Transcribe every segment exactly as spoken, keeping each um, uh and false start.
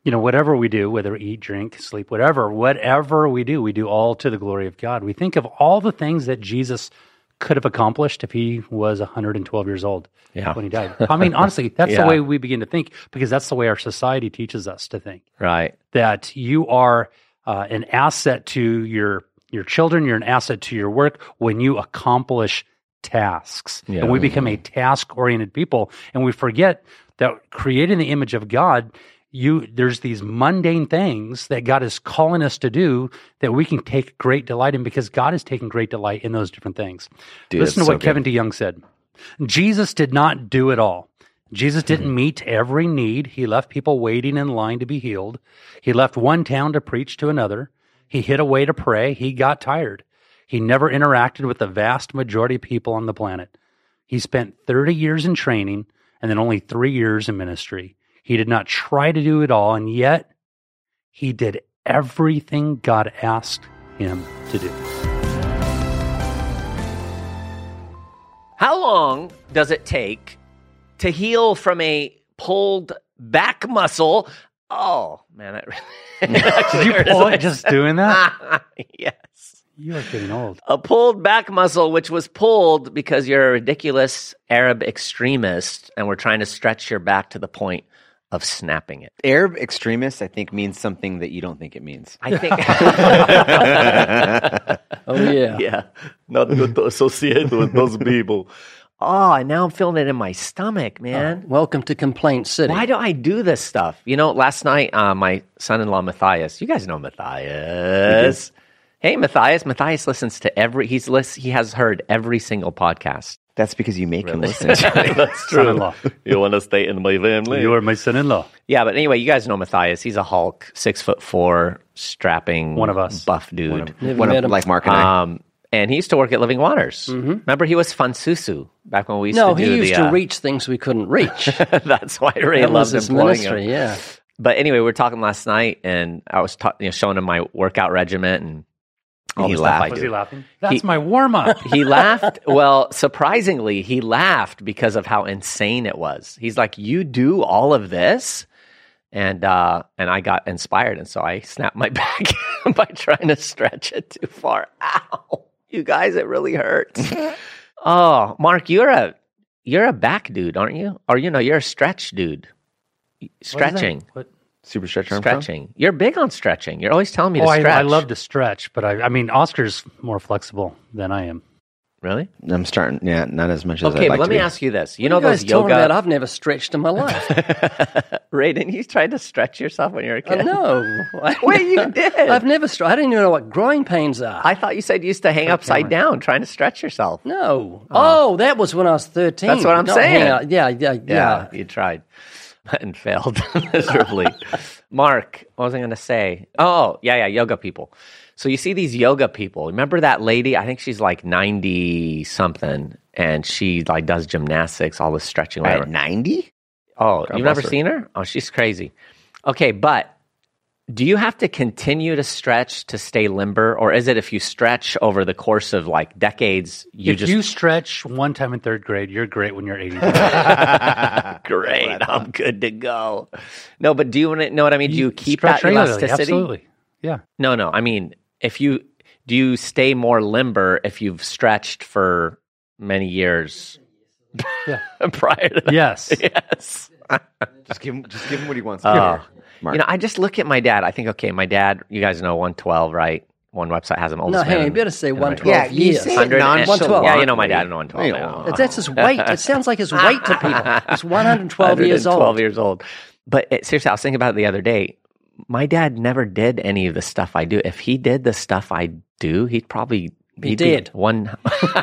You know, whatever we do, whether eat, drink, sleep, whatever, whatever we do, we do all to the glory of God. We think of all the things that Jesus could have accomplished if he was one hundred twelve years old yeah. when he died. I mean, honestly, that's yeah. the way we begin to think, because that's the way our society teaches us to think. Right. That you are uh, an asset to your your children, you're an asset to your work when you accomplish tasks. Yeah. And we become a task-oriented people, and we forget that created in the image of God, You there's these mundane things that God is calling us to do that we can take great delight in, because God is taking great delight in those different things. Dude, Listen to so what good. Kevin DeYoung said. Jesus did not do it all. Jesus didn't mm-hmm. meet every need. He left people waiting in line to be healed. He left one town to preach to another. He hid away to pray. He got tired. He never interacted with the vast majority of people on the planet. He spent thirty years in training and then only three years in ministry. He did not try to do it all, and yet he did everything God asked him to do. How long does it take to heal from a pulled back muscle? Oh, man. That really Did you pull it just doing that? Yes. You are getting old. A pulled back muscle, which was pulled because you're a ridiculous Arab extremist and we're trying to stretch your back to the point of snapping it. Arab extremist, I think, means something that you don't think it means. I think. Oh, yeah. Yeah. Not good to associate with those people. Oh, and now I'm feeling it in my stomach, man. Oh, welcome to Complaint City. Why do I do this stuff? You know, last night, uh, my son-in-law, Matthias, you guys know Matthias. Hey, Matthias. Matthias listens to every, he's list, he has heard every single podcast. That's because you make Really? him listen. That's true. Son-in-law. You want to stay in my family? You are my son-in-law. Yeah, but anyway, you guys know Matthias. He's a Hulk, six foot four, strapping, One of us. buff dude. One of, Never one met of, him. like Mark and I. Um, and he used to work at Living Waters. Mm-hmm. Remember, he was Fansusu back when we used No, to do he used the, to uh, reach things we couldn't reach. That's why Ray That loved was his employing ministry, him. yeah. But anyway, we were talking last night, and I was ta- you know, showing him my workout regimen and all He the laughed. stuff I Was do. he laughing? That's He- my warm-up. He laughed. Well, surprisingly, he laughed because of how insane it was. He's like, "You do all of this?" And uh, and I got inspired, and so I snapped my back by trying to stretch it too far. Ow, you guys, it really hurts. Oh, Mark, you're a you're a back dude, aren't you? Or you know, you're a stretch dude. Stretching, What? Super stretch Armstrong? stretching. You're big on stretching. You're always telling me Oh, to I, stretch. I love to stretch, but I, I mean, Oscar's more flexible than I am. Really? I'm starting, yeah, not as much as Okay, I'd but like let to me be. ask you this. You What know are you guys those talking about? yoga. I've never stretched in my life. Ray, didn't you try to stretch yourself when you were a Uh, kid? no. Wait, you did. I've never stretched. I didn't even know what growing pains are. I thought you said you used to hang upside down trying to stretch yourself. no. Oh. that was when I was thirteen. That's what I'm Not saying. hang out. Yeah, yeah, yeah. you tried and failed miserably. Mark, what was I going to say? Oh, yeah, yeah, yoga people. So you see these yoga people. Remember that lady? I think she's like ninety something, and she like does gymnastics, all this stretching. Whatever. At ninety? Oh, God you've bless never her. seen her? Oh, she's crazy. Okay, but do you have to continue to stretch to stay limber, or is it if you stretch over the course of like decades, you if just you stretch one time in third grade, you're great when you're eighty. great? I'm good to go. No, but do you want to know what I mean? Do you keep stretch that regularly, elasticity? Absolutely. Yeah. No, no. I mean, if you do, you stay more limber if you've stretched for many years Yeah. prior to that? Yes. Yes. Just give him, just give him what he wants to Oh. hear. Mark. You know, I just look at my dad. I think, okay, my dad, you guys know one twelve, right? One website has him No, oldest hang on. man You better say in one America. twelve Yeah, you years. say it one hundred and- one twelve. Yeah, you know my dad, one twelve. You yeah. know. That's his weight. It sounds like his weight to people. He's one hundred twelve years one hundred twelve old. years old. But it, seriously, I was thinking about it the other day. My dad never did any of the stuff I do. If he did the stuff I do, he'd probably Be he'd dead. one.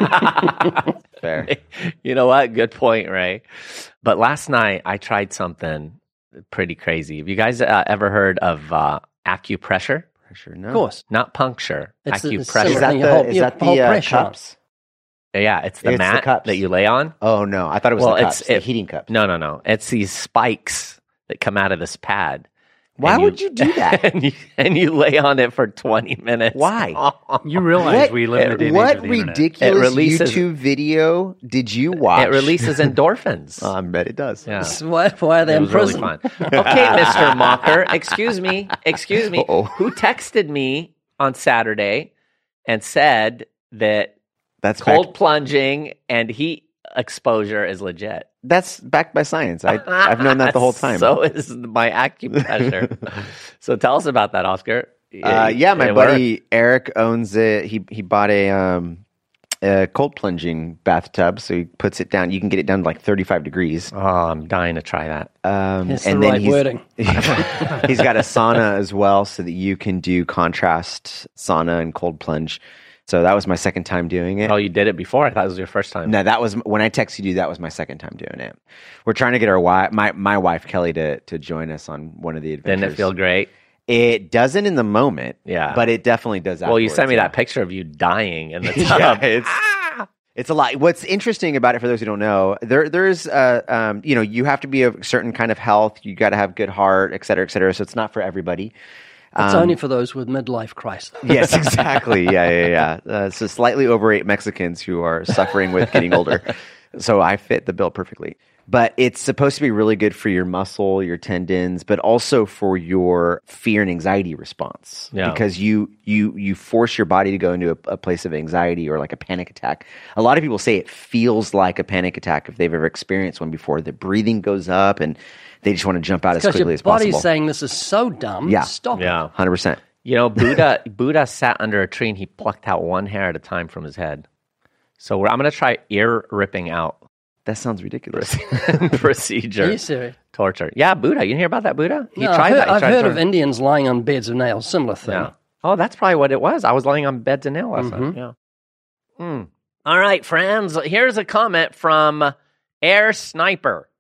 Fair. You know what? Good point, Ray. But last night I tried something pretty crazy. Have you guys uh, ever heard of uh, acupressure? Pressure, no. Of course. Not puncture. It's the- it's acupressure. Is similar that thing. the, Your whole- is your that whole the uh, pressure. cups? Yeah, it's the It's the mat cups. that you lay on. Oh, no. I thought it was Well, the it's- cups, the it- heating cups. No, no, no. It's these spikes that come out of this pad. Why And would you do that? And you, and you lay on it for twenty minutes. Why? You realize we live in a day and age what of the internet. ridiculous It releases- YouTube video did you watch? It releases endorphins. I bet it does. Yeah. Why, why are they It in was really prison? fun. Okay, Mister Mocker, excuse me, excuse me. Uh-oh. Who texted me on Saturday and said that That's cold backed, plunging and heat exposure is legit? that's backed by science. I, I've known that the whole time. So is my acupressure. So tell us about that, Oscar. uh, yeah, my It buddy worked? Eric owns it. He he bought a um a cold plunging bathtub, so he puts it down. You can get it down to like thirty-five degrees. Oh, I'm dying to try that. Um, It's and the then right he's, wording. he's got a sauna as well, so that you can do contrast sauna and cold plunge. So that was my second time doing it. Oh, you did it before? I thought it was your first time. No, that was when I texted you. That was my second time doing it. We're trying to get our wife, my my wife Kelly, to to join us on one of the adventures. Didn't it feel great? It doesn't in the moment, Yeah. but it definitely does. Well, you afterwards, sent me yeah. that picture of you dying in the Yeah, tub. it's it's a lot. What's interesting about it, for those who don't know, there there's uh um you know you have to be of a certain kind of health. You got to have good heart, et cetera, et cetera. So it's not for everybody. It's Um, only for those with midlife crisis. Yes, exactly. Yeah, yeah, yeah. Uh, so slightly overweight Mexicans who are suffering with getting older. So I fit the bill perfectly. But it's supposed to be really good for your muscle, your tendons, but also for your fear and anxiety response. Yeah. Because you you you force your body to go into a, a place of anxiety or like a panic attack. A lot of people say it feels like a panic attack if they've ever experienced one before. The breathing goes up and they just want to jump out as Because quickly your as possible. body's saying this is so dumb. Yeah. Stop Yeah. one hundred percent. You know, Buddha Buddha sat under a tree and he plucked out one hair at a time from his head. So we're, I'm going to try ear ripping out That sounds ridiculous. it. procedure. Are you serious? Torture. Yeah, Buddha. You didn't hear about that, Buddha? He No, tried I've heard, that. He I've tried heard to- of Indians lying on beds of nails. Similar thing. Yeah. Oh, that's probably what it was. I was laying on beds of nail last Mhm. night. Yeah. Hmm. All right, friends. Here's a comment from Air Sniper.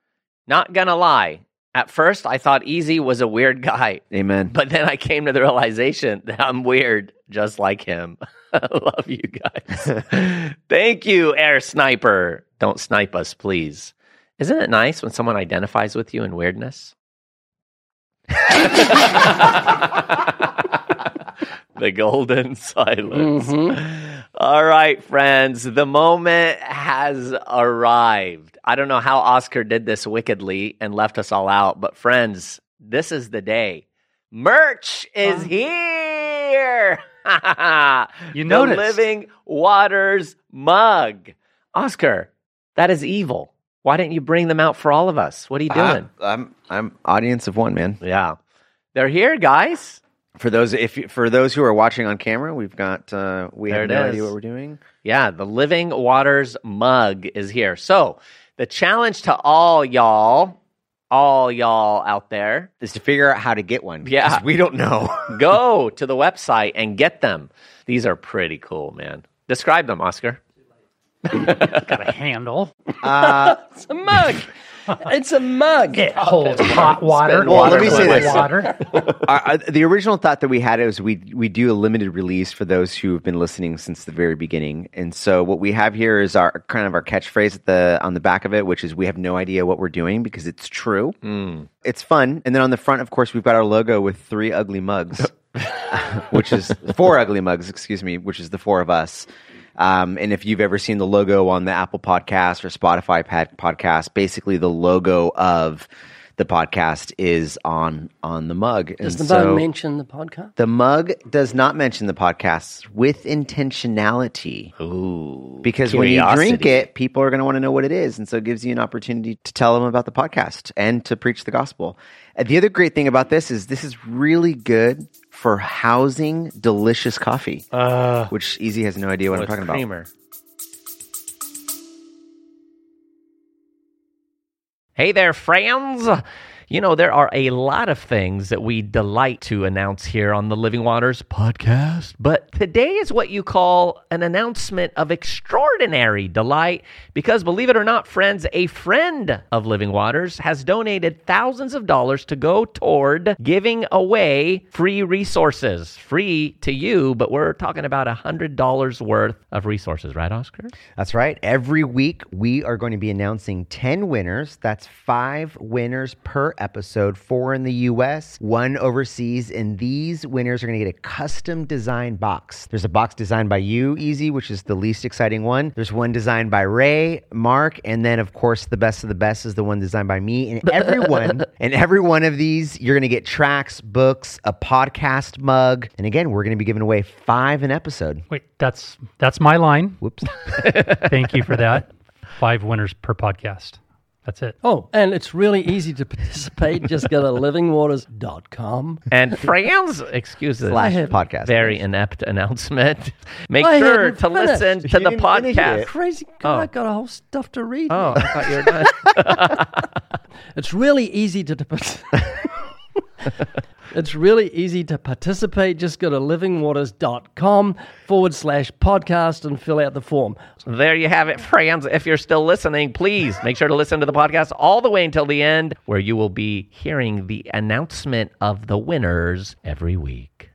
Not gonna lie. At first, I thought Easy was a weird guy, Amen. but then I came to the realization that I'm weird just like him. I love you guys. Thank you, Air Sniper. Don't snipe us, please. Isn't it nice when someone identifies with you in weirdness? The golden silence. Mhm. All right, friends, the moment has arrived. I don't know how Oscar did this wickedly and left us all out, but friends, this is the day. Merch is here. You the noticed. Living Waters mug. Oscar, that is evil. Why didn't you bring them out for all of us? What are you doing? Uh, I'm I'm audience of one, man. Yeah. They're here, guys. For those if you- for those who are watching on camera, we've got uh, we There have it no is. idea what we're doing. Yeah, the Living Waters mug is here. So, the challenge to all y'all, all y'all out there, Is to figure out how to get one. Yeah. 'Cause we don't know. go to the website and get them. These are pretty cool, man. Describe them, Oscar. Got a handle. uh, It's a mug. It's a mug. It holds hot water. Spend water Well, let me say cold this. Water. our, our- the original thought that we had is we we do a limited release for those who have been listening since the very beginning. And so what we have here is our kind of our catchphrase at the on the back of it, which is we have no idea what we're doing because it's true. Mm. It's fun. And then on the front, of course, we've got our logo with three ugly mugs, which is four ugly mugs, excuse me, which is the four of us. Um, and if you've ever seen the logo on the Apple Podcast or Spotify pad- podcast, basically the logo of the podcast is on on the mug. Does And the mug so mention the podcast? the mug does not mention the podcast with intentionality. Ooh. Because when you drink curiosity. it, people are going to want to know what it is. And so it gives you an opportunity to tell them about the podcast and to preach the gospel. And the other great thing about this is this is really good for housing delicious coffee, Uh, which Easy has no idea what I'm with talking about. creamer. Hey there, friends. You know, there are a lot of things that we delight to announce here on the Living Waters podcast, but today is what you call an announcement of extraordinary delight because, believe it or not, friends, a friend of Living Waters has donated thousands of dollars to go toward giving away free resources. Free to you, but we're talking about one hundred dollars worth of resources, right, Oscar? That's right. Every week, we are going to be announcing ten winners. That's five winners per per episode, four in the U S, one overseas, and these winners are going to get a custom designed box. There's a box designed by you, Easy, which is the least exciting one. There's one designed by Ray, Mark, and then, of course, the best of the best is the one designed by me. And everyone, and every one of these, you're going to get tracks, books, a podcast mug, and again, we're going to be giving away five an episode. Wait, that's that's my line. Whoops. Thank you for that. Five winners per podcast. That's it. Oh, and it's really easy to participate. Just go to living waters dot com. And friends, excuses. Slash have- podcast. Very inept announcement. Make I sure hadn't to finished. listen to You the didn't finish podcast. it. Crazy Oh. guy, I got a whole stuff to read. Oh, I thought you were done. It's really easy to. It's really easy to participate. Just go to living waters dot com forward slash podcast and fill out the form. There you have it, friends. If you're still listening, please make sure to listen to the podcast all the way until the end, where you will be hearing the announcement of the winners every week.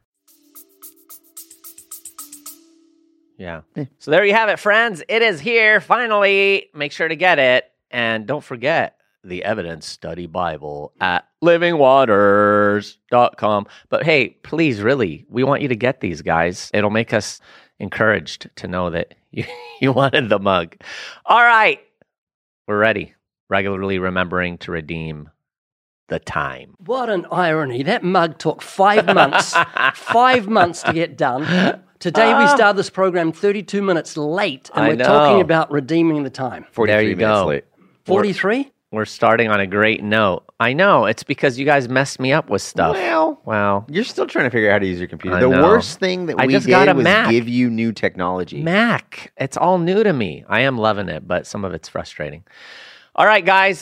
Yeah. So there you have it, friends. It is here, finally. Make sure to get it. And don't forget the Evidence Study Bible at living waters dot com. But hey, please, really, we want you to get these, guys. It'll make us encouraged to know that you, you wanted the mug. All right. We're ready. Regularly remembering to redeem the time. What an irony. That mug took five months, five months to get done. Today we started this program thirty-two minutes late, and I we're know. talking about redeeming the time. forty-three There you minutes go. late. forty-three? We're starting on a great note. I know. It's because you guys messed me up with stuff. Well, Wow. you're still trying to figure out how to use your computer. I the know. worst thing that I we just did got a was Mac. give you new technology. Mac. It's all new to me. I am loving it, but some of it's frustrating. All right, guys.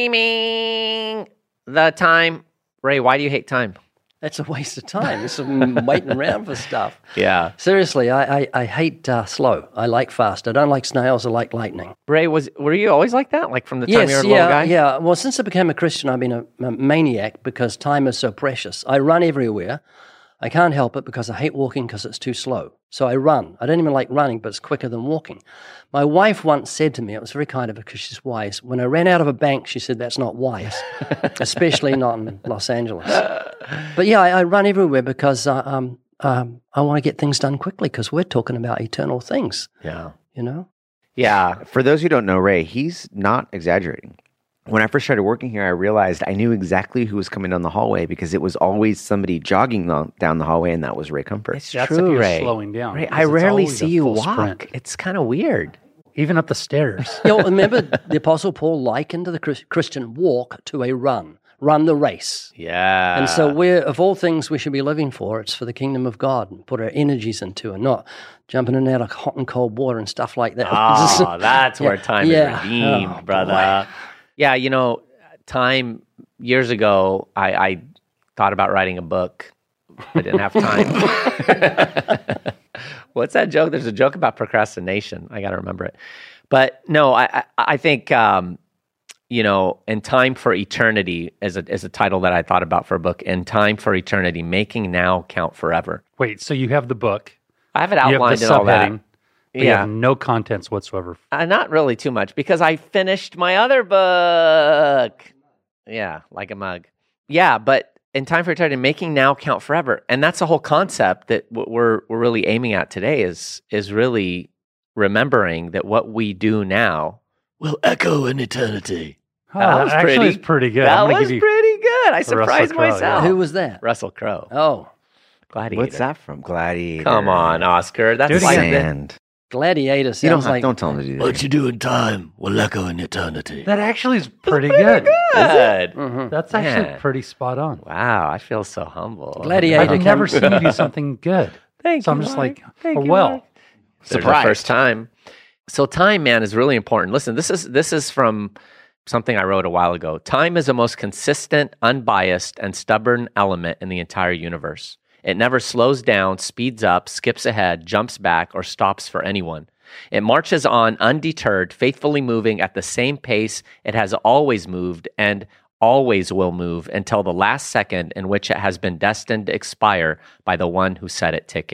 Redeeming the time. Ray, why do you hate time? That's a waste of time. It's some waiting around for stuff. Yeah. Seriously, I, I, I hate uh, slow. I like fast. I don't like snails. I like lightning. Ray, was were you always like that? Like from the time Yes, you were a yeah, little guy? yeah. Well, since I became a Christian, I've been a, a maniac because time is so precious. I run everywhere. I can't help it because I hate walking because it's too slow. So I run. I don't even like running, but it's quicker than walking. My wife once said to me, it was very kind of her because she's wise, when I ran out of a bank, she said, that's not wise, especially not in Los Angeles. But yeah, I, I run everywhere because uh, um, um, I want to get things done quickly because we're talking about eternal things, Yeah. you know? Yeah. For those who don't know Ray, he's not exaggerating. When I first started working here, I realized I knew exactly who was coming down the hallway because it was always somebody jogging the, down the hallway, and that was Ray Comfort. It's That's true, if you're Ray. slowing down. Ray, because I it's rarely always a see you full walk. sprint. It's kind of weird. Even up the stairs. You know, remember the Apostle Paul likened the Chris- Christian walk to a run, run the race. Yeah. And so we're, of all things we should be living for, it's for the kingdom of God and put our energies into and not jumping in and out of hot and cold water and stuff like that. Oh, that's where Yeah. time Yeah. is redeemed, Oh, brother. Yeah, you know, time years ago, I, I thought about writing a book. I didn't have time. What's that joke? There's a joke about procrastination. I got to remember it. But no, I, I, I think, um, you know, In Time for Eternity is a, is a title that I thought about for a book. In Time for Eternity, Making Now Count Forever. Wait, so you have the book. I have it You have outlined the and all that. subheading. But you Yeah. have no contents whatsoever. Uh, not really too much because I finished my other book. Yeah, like a mug. Yeah, but In Time for Eternity, making now count forever, and that's the whole concept that what we're we're really aiming at today is is really remembering that what we do now will echo in eternity. Oh, That that was actually pretty- is pretty good. That I'm gonna was give you pretty good. I surprised Crowe, myself. Who was that? Russell Crowe? Oh, Gladiator. What's that from? Gladiator. Come on, Oscar. That's Do it like again. the, Sand. Gladiator You don't, sounds have, like... don't tell him to do that. you do in time will echo in eternity. That actually is pretty good. Good. Mhm. That's actually Man. pretty spot on. Wow, I feel so humble. Gladiator I've come- never seen you do something good. Thank So you, I'm just Mike. like, Thank oh, you, well. Mike. There's the Surprised. first time. So time, man, is really important. Listen, this is this is from something I wrote a while ago. Time is the most consistent, unbiased, and stubborn element in the entire universe. It never slows down, speeds up, skips ahead, jumps back, or stops for anyone. It marches on undeterred, faithfully moving at the same pace it has always moved and always will move until the last second in which it has been destined to expire by the one who set it ticking.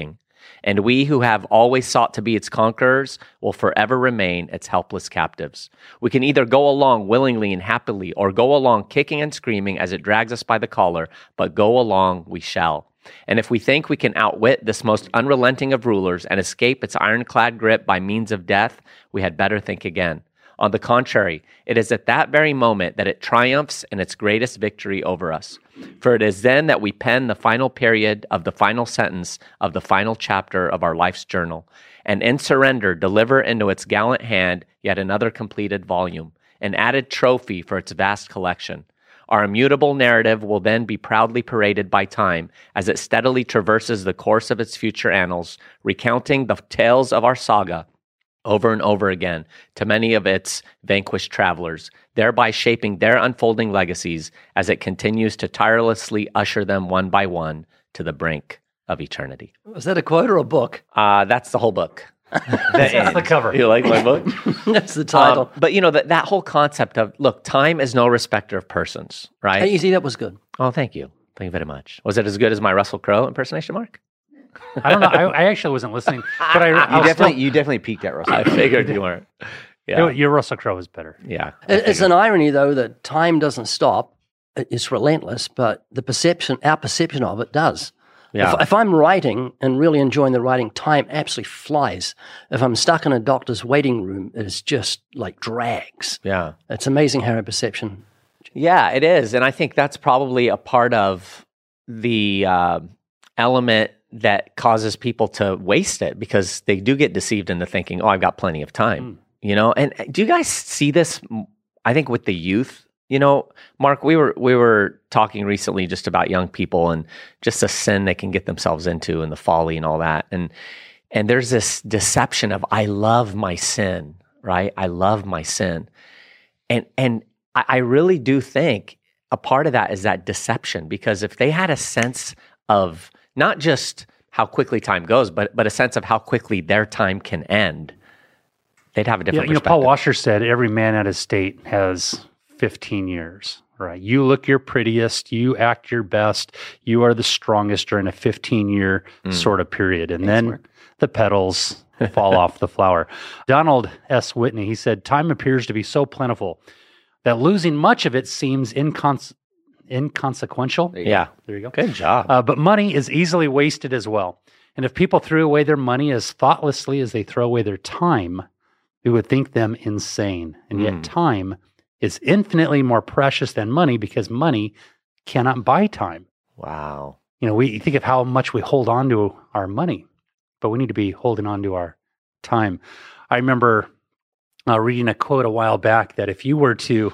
And we who have always sought to be its conquerors will forever remain its helpless captives. We can either go along willingly and happily, or go along kicking and screaming as it drags us by the collar, but go along we shall. And if we think we can outwit this most unrelenting of rulers and escape its ironclad grip by means of death, we had better think again. On the contrary, it is at that very moment that it triumphs in its greatest victory over us. For it is then that we pen the final period of the final sentence of the final chapter of our life's journal, and in surrender deliver into its gallant hand yet another completed volume, an added trophy for its vast collection. Our immutable narrative will then be proudly paraded by time as it steadily traverses the course of its future annals, recounting the tales of our saga over and over again to many of its vanquished travelers, thereby shaping their unfolding legacies as it continues to tirelessly usher them one by one to the brink of eternity. Was that a quote or a book? Uh, that's the whole book. That's, that's the cover. You like my book? That's the title. Um, but you know, that, that whole concept of, look, time is no respecter of persons, right? Hey, you see, that was good. Oh, thank you. Thank you very much. Was it as good as my Russell Crowe impersonation, Mark? I don't know. I, I actually wasn't listening, but I, I You was definitely, still, you definitely peaked at Russell. I figured you weren't. Yeah. your, your Russell Crowe is better. Yeah. It- It's an irony, though, that time doesn't stop. It- It's relentless, but the perception, our perception of it does. Yeah. If, if I'm writing and really enjoying the writing, time absolutely flies. If I'm stuck in a doctor's waiting room, it's just like drags. Yeah. It's amazing how our perception. Yeah, it is. And I think that's probably a part of the uh, element that causes people to waste it, because they do get deceived into thinking, oh, I've got plenty of time, mm. you know? And do you guys see this, I think, with the youth? You know, Mark, we were we were talking recently just about young people and just the sin they can get themselves into and the folly and all that. And and there's this deception of, I love my sin, right? I love my sin. And and I, I really do think a part of that is that deception, because if they had a sense of not just how quickly time goes, but but a sense of how quickly their time can end, they'd have a different Yeah, you know, perspective. Paul Washer said every man at his state has fifteen years, right? You look your prettiest, you act your best, you are the strongest during a fifteen-year mm. sort of period. And then work. the petals fall off the flower. Donald S. Whitney, he said, time appears to be so plentiful that losing much of it seems incons- inconsequential. Yeah. There you go. Good job. Uh, but money is easily wasted as well. And if people threw away their money as thoughtlessly as they throw away their time, we would think them insane. And yet Mm. time is infinitely more precious than money, because money cannot buy time. Wow. You know, we think of how much we hold on to our money, but we need to be holding on to our time. I remember uh, reading a quote a while back that if you were to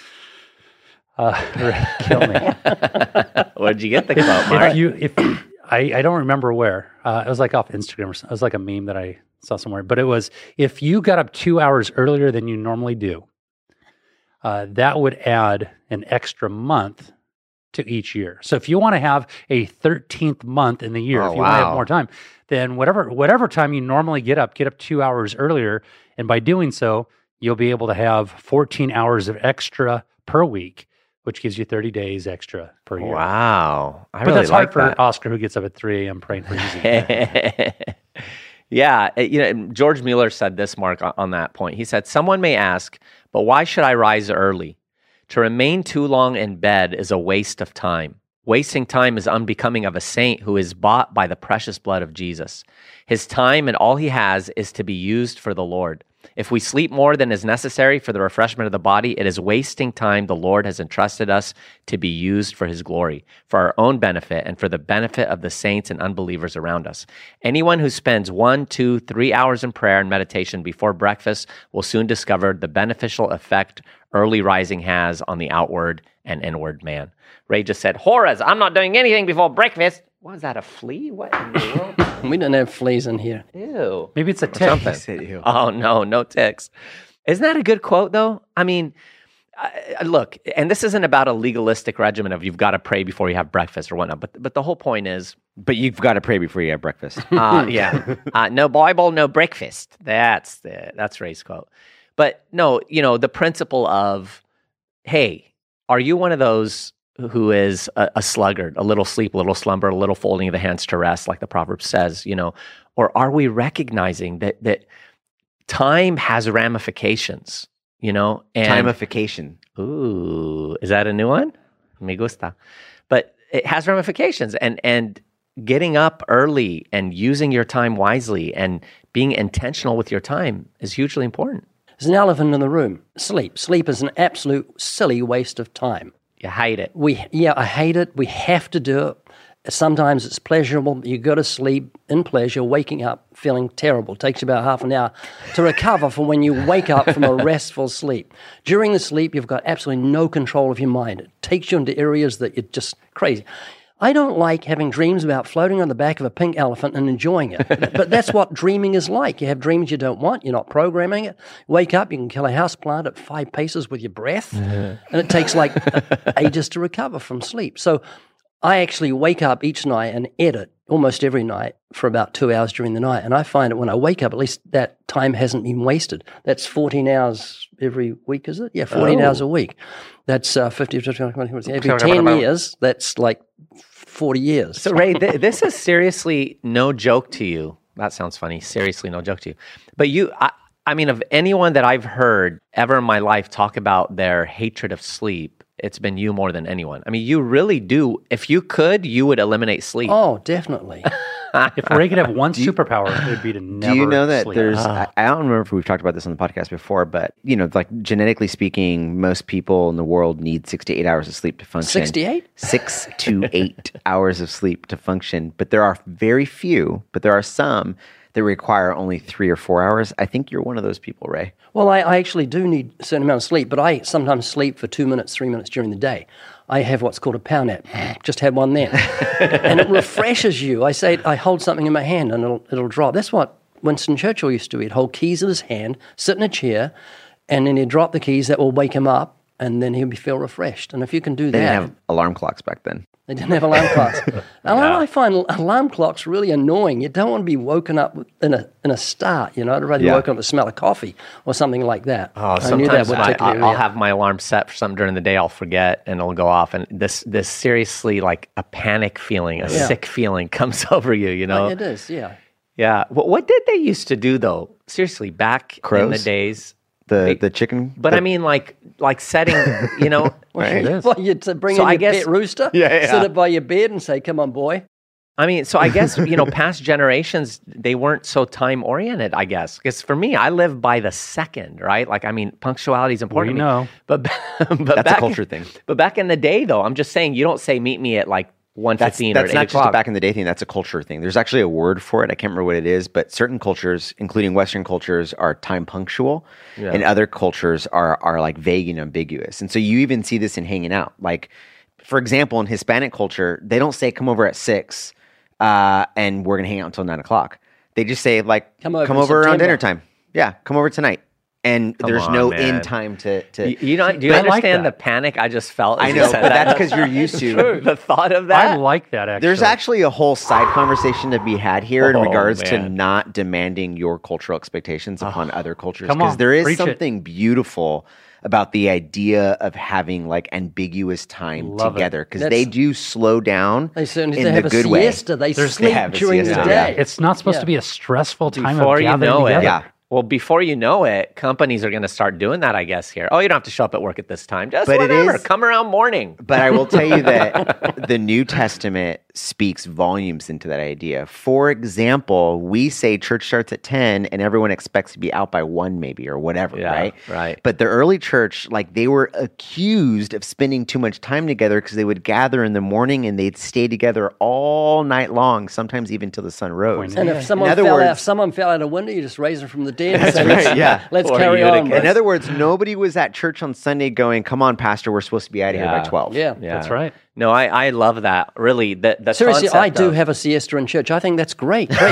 uh, kill me, Where'd you get the quote, Mark? if you, if I, I don't remember where, uh, it was like off Instagram or something. It was like a meme that I saw somewhere, but it was, if you got up two hours earlier than you normally do, uh, that would add an extra month to each year. So if you want to have a thirteenth month in the year, Oh, if you want to wow. have more time, then whatever whatever time you normally get up, get up two hours earlier. And by doing so, you'll be able to have fourteen hours of extra per week, which gives you thirty days extra per year. Wow. I But really that's like hard that. for Oscar, who gets up at three a.m. praying for music. Yeah, it- you know, George Mueller said this, Mark, on, on that point. He said, someone may ask, but why should I rise early? To remain too long in bed is a waste of time. Wasting time is unbecoming of a saint who is bought by the precious blood of Jesus. His time and all he has is to be used for the Lord. If we sleep more than is necessary for the refreshment of the body, it is wasting time the Lord has entrusted us to be used for his glory, for our own benefit, and for the benefit of the saints and unbelievers around us. Anyone who spends one, two, three hours in prayer and meditation before breakfast will soon discover the beneficial effect early rising has on the outward and inward man. Ray just said, Horace, I'm not doing anything before breakfast. What is that, a flea? What in the world? We don't have fleas in here. Ew. Maybe it's a Or tick. something. Said you. Oh, no, no ticks. Isn't that a good quote, though? I mean, I, look, and this isn't about a legalistic regimen of you've got to pray before you have breakfast or whatnot, but but the whole point is, But you've got to pray before you have breakfast. uh, yeah, uh, no Bible, no breakfast. That's the that's Ray's quote. But no, you know, the principle of, hey, are you one of those who is a, a sluggard, a little sleep, a little slumber, a little folding of the hands to rest, like the proverb says, you know, or are we recognizing that that time has ramifications, you know? And Timification. ooh, is that a new one? Me gusta. But it has ramifications, and and getting up early and using your time wisely and being intentional with your time is hugely important. There's an elephant in the room. Sleep. Sleep is an absolute silly waste of time. You hate it. We, yeah, I hate it. We have to do it. Sometimes it's pleasurable. You go to sleep in pleasure, waking up feeling terrible. It takes you about half an hour to recover from when you wake up from a restful sleep. During the sleep, you've got absolutely no control of your mind. It takes you into areas that you're just crazy. I don't like having dreams about floating on the back of a pink elephant and enjoying it. But that's what dreaming is like. You have dreams you don't want. You're not programming it. Wake up, you can kill a houseplant at five paces with your breath. And it takes like ages to recover from sleep. So I actually wake up each night and edit almost every night for about two hours during the night. And I find that when I wake up, at least that time hasn't been wasted. That's fourteen hours every week, is it? Yeah, fourteen Oh. hours a week. That's uh, fifty, every ten years, that's like forty years. So Ray, th- this is seriously no joke to you. That sounds funny. Seriously no joke to you. But you, I, I mean, of anyone that I've heard ever in my life talk about their hatred of sleep, it's been you more than anyone. I mean, you really do. If you could, you would eliminate sleep. Oh, definitely. If Ray could have one superpower, it would be to never Do you know that sleep. there's, I, I don't remember if we've talked about this on the podcast before, but, you know, like genetically speaking, most people in the world need six to eight hours of sleep to function. sixty-eight? Six to eight hours of sleep to function. But there are very few, but there are some that require only three or four hours. I think you're one of those people, Ray. Well, I, I actually do need a certain amount of sleep, but I sometimes sleep for two minutes, three minutes during the day. I have what's called a power nap. Just had one then. And it refreshes you. I say, I hold something in my hand and it'll, it'll drop. That's what Winston Churchill used to do. He'd hold keys in his hand, sit in a chair, and then he'd drop the keys. That will wake him up, and then he'll feel refreshed. And if you can do They that... didn't have alarm clocks back then. They didn't have alarm clocks. And I find alarm clocks really annoying. You don't want to be woken up in a in a start, you know. I'd rather be Yeah. woken up to smell of coffee or something like that. Oh, I knew that sometimes would I, take you I, I'll yeah. have my alarm set for something during the day. I'll forget, and it'll go off. And this, this seriously, like a panic feeling, a Yeah. sick feeling comes over you. You know, It is, yeah. yeah. What, what did they used to do though? Seriously, back in the Crows? days. The They- the chicken. But the, I mean, like, like setting, you know. Right. It is. Well, you to bring So in I your guess- pet rooster, Yeah, yeah. sit it by your bed and say, come on, boy. I mean, so I guess, you know, past generations, they weren't so time oriented, I guess. Because for me, I live by the second, right? Like, I mean, punctuality is important. We to me. know. But, but That's a back, culture thing. But back in the day, though, I'm just saying, you don't say meet me at like one That's, fifteen or that's eight not just a o'clock. back in the day thing. That's a culture thing. There's actually a word for it. I can't remember what it is, but certain cultures, including Western cultures, are time punctual, Yeah. and other cultures are are like vague and ambiguous. And so you even see this in hanging out. Like, for example, in Hispanic culture, they don't say come over at six, uh, and we're gonna hang out until nine o'clock. They just say like Come over come in over around September. dinner time. Yeah, come over tonight. And Come there's on, no man. end time to to. You, you know, do you I like understand that. the panic I just felt? I as you know, said but that? that's because you're used to. the thought of that. I like that, actually. There's actually a whole side conversation to be had here in Oh, regards to man. not demanding your cultural expectations upon other cultures. Come Because on, there is preach it. something beautiful about the idea of having like ambiguous time Love it. together. Because That's- they do slow down They certainly in they the have a good way. siesta. They There's- sleep they have a during the siesta, day. yeah. It's not supposed Yeah. to be a stressful time Before of you gathering know it, together. Yeah. Well, before you know it, companies are going to start doing that, I guess. Here, oh, you don't have to show up at work at this time. Just But it whatever. is- Come around morning. But I will tell you that the New Testament speaks volumes into that idea. For example, we say church starts at ten and everyone expects to be out by one maybe or whatever, Yeah, right? right. But the early church, like they were accused of spending too much time together because they would gather in the morning and they'd stay together all night long, sometimes even till the sun rose. Point And if someone other fell words- out, if someone fell out a window, you just raise them from the dead and say, right, let's, yeah. let's Or carry Utica. on. In other words, nobody was at church on Sunday going, come on, pastor, we're supposed to be out of here Yeah. by twelve. yeah. Yeah, That's right. No, I, I love that. Really, the, the Seriously, concept I do of- have a siesta in church. I think that's great. Great.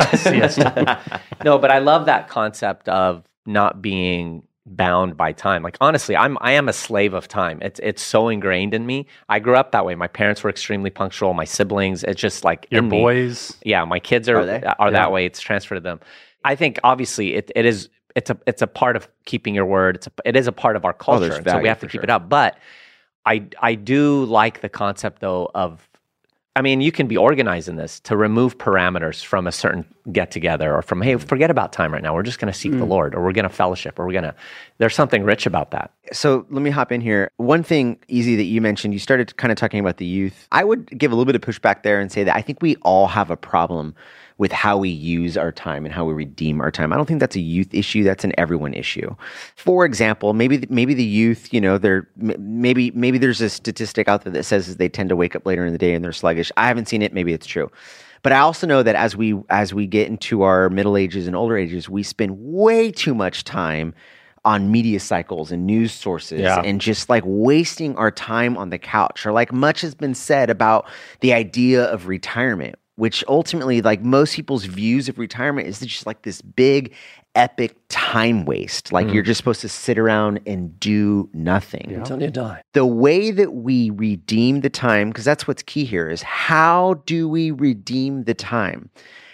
no, but I love that concept of not being bound by time. Like honestly, I'm I am a slave of time. It's it's so ingrained in me. I grew up that way. My parents were extremely punctual. My siblings, it's just like Your in me. boys. Yeah, my kids are Are they? are that Yeah. way. It's transferred to them. I think obviously it, it is it's a it's a part of keeping your word. It's a, it is a part of our culture. there's and so we value have to for keep sure. it up. But I I do like the concept though of I mean, you can be organized in this to remove parameters from a certain get together or from, hey, forget about time right now. We're just going to seek mm. the Lord, or we're going to fellowship, or we're going to, there's something rich about that. So let me hop in here. One thing, Easy, that you mentioned, you started kind of talking about the youth. I would give a little bit of pushback there and say that I think we all have a problem with how we use our time and how we redeem our time. I don't think that's a youth issue. That's an everyone issue. For example, maybe maybe the youth, you know, they're maybe maybe there's a statistic out there that says they tend to wake up later in the day and they're sluggish. I haven't seen it. Maybe it's true. But I also know that as we as we get into our middle ages and older ages, we spend way too much time on media cycles and news sources yeah. and just like wasting our time on the couch. Or like much has been said about the idea of retirement, which ultimately, like most people's views of retirement, is just like this big, epic time waste. Like mm. you're just supposed to sit around and do nothing. Yeah. Until you die. The way that we redeem the time, because that's what's key here, is how do we redeem the time?